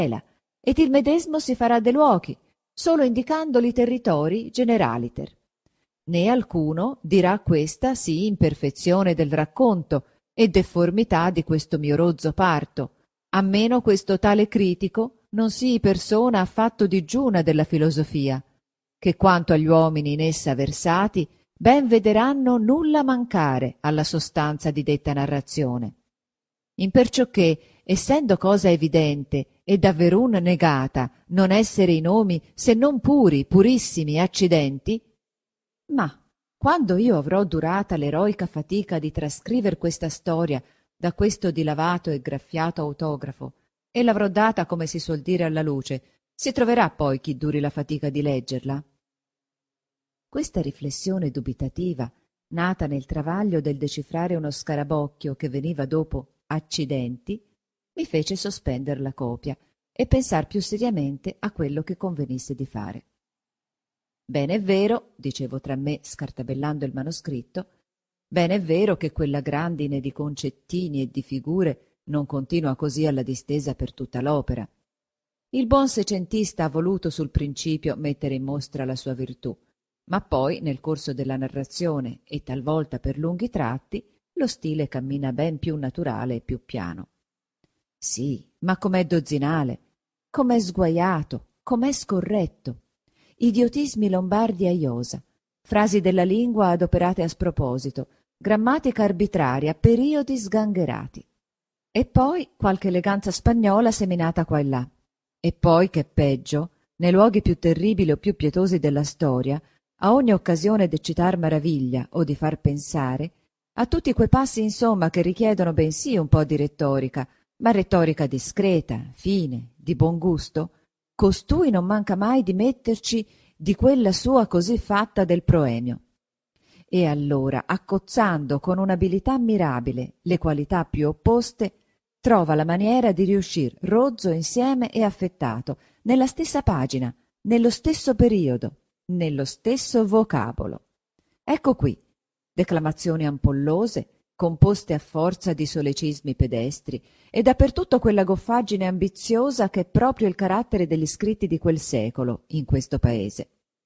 ed il medesmo si farà de luochi, solo indicandoli territori generaliter. Né alcuno dirà questa sì imperfezione del racconto e deformità di questo mio rozzo parto, a meno questo tale critico non sii persona affatto digiuna della filosofia, che quanto agli uomini in essa versati ben vederanno nulla mancare alla sostanza di detta narrazione. Imperciò che, essendo cosa evidente e davverun negata non essere i nomi se non puri, purissimi accidenti, ma quando io avrò durata l'eroica fatica di trascriver questa storia da questo dilavato e graffiato autografo e l'avrò data, come si suol dire, alla luce, si troverà poi chi duri la fatica di leggerla? Questa riflessione dubitativa, nata nel travaglio del decifrare uno scarabocchio che veniva dopo accidenti, mi fece sospender la copia e pensar più seriamente a quello che convenisse di fare. Bene è vero, dicevo tra me scartabellando il manoscritto, bene è vero che quella grandine di concettini e di figure non continua così alla distesa per tutta l'opera. Il buon secentista ha voluto sul principio mettere in mostra la sua virtù, ma poi nel corso della narrazione e talvolta per lunghi tratti lo stile cammina ben più naturale e più piano. Sì, ma com'è dozzinale, com'è sguaiato, com'è scorretto. Idiotismi lombardi a iosa, frasi della lingua adoperate a sproposito, grammatica arbitraria, periodi sgangherati. E poi qualche eleganza spagnola seminata qua e là. E poi, che peggio, nei luoghi più terribili o più pietosi della storia, a ogni occasione d'eccitar maraviglia o di far pensare, a tutti quei passi insomma che richiedono bensì un po' di retorica, ma retorica discreta, fine, di buon gusto, costui non manca mai di metterci di quella sua così fatta del proemio. E allora, accozzando con un'abilità mirabile le qualità più opposte, trova la maniera di riuscir rozzo insieme e affettato, nella stessa pagina, nello stesso periodo, nello stesso vocabolo. Ecco qui, declamazioni ampollose, composte a forza di solecismi pedestri, e dappertutto quella goffaggine ambiziosa che è proprio il carattere degli scritti di quel secolo in questo paese.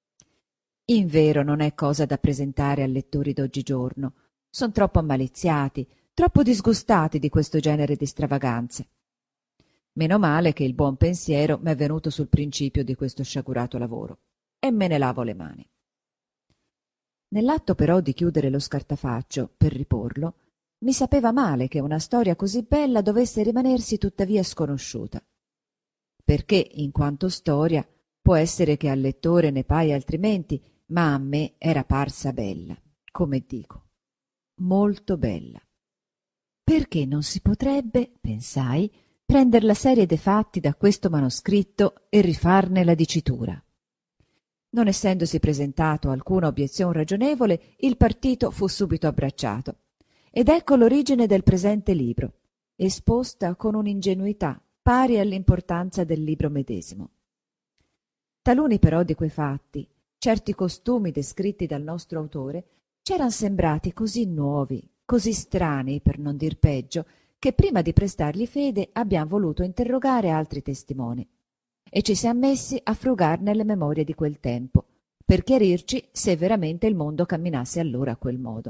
Invero non è cosa da presentare a lettori d'oggigiorno. Son troppo ammaliziati, troppo disgustati di questo genere di stravaganze. Meno male che il buon pensiero m'è venuto sul principio di questo sciagurato lavoro, e me ne lavo le mani. Nell'atto però di chiudere lo scartafaccio per riporlo, mi sapeva male che una storia così bella dovesse rimanersi tuttavia sconosciuta. Perché, in quanto storia, può essere che al lettore ne paia altrimenti, ma a me era parsa bella, come dico, molto bella. Perché non si potrebbe, pensai, prender la serie dei fatti da questo manoscritto e rifarne la dicitura? Non essendosi presentato alcuna obiezione ragionevole, il partito fu subito abbracciato. Ed ecco l'origine del presente libro, esposta con un'ingenuità pari all'importanza del libro medesimo. Taluni però di quei fatti, certi costumi descritti dal nostro autore, c'eran sembrati così nuovi, così strani, per non dir peggio, che prima di prestargli fede abbiam voluto interrogare altri testimoni e ci siam messi a frugar nelle memorie di quel tempo, per chiarirci se veramente il mondo camminasse allora a quel modo.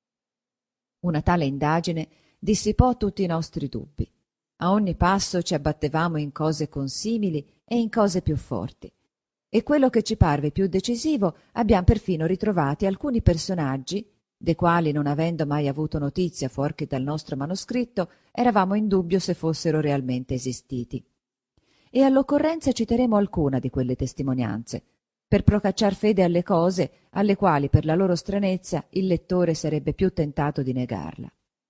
Una tale indagine dissipò tutti i nostri dubbi. A ogni passo ci abbattevamo in cose consimili e in cose più forti, e quello che ci parve più decisivo, abbiam perfino ritrovati alcuni personaggi, dei quali, non avendo mai avuto notizia fuor che dal nostro manoscritto, eravamo in dubbio se fossero realmente esistiti. E all'occorrenza citeremo alcuna di quelle testimonianze, per procacciar fede alle cose alle quali per la loro stranezza il lettore sarebbe più tentato di negarla.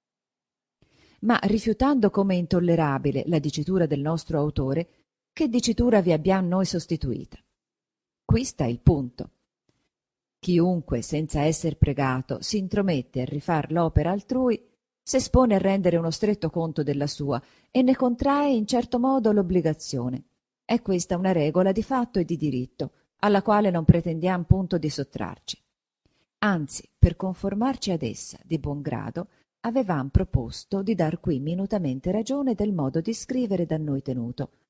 Ma rifiutando come intollerabile la dicitura del nostro autore, che dicitura vi abbiam noi sostituita? Qui sta il punto. Chiunque, senza esser pregato, si intromette a rifar l'opera altrui, s'espone a rendere uno stretto conto della sua e ne contrae in certo modo l'obbligazione. È questa una regola di fatto e di diritto, alla quale non pretendiam punto di sottrarci. Anzi, per conformarci ad essa di buon grado, avevam proposto di dar qui minutamente ragione del modo di scrivere da noi tenuto,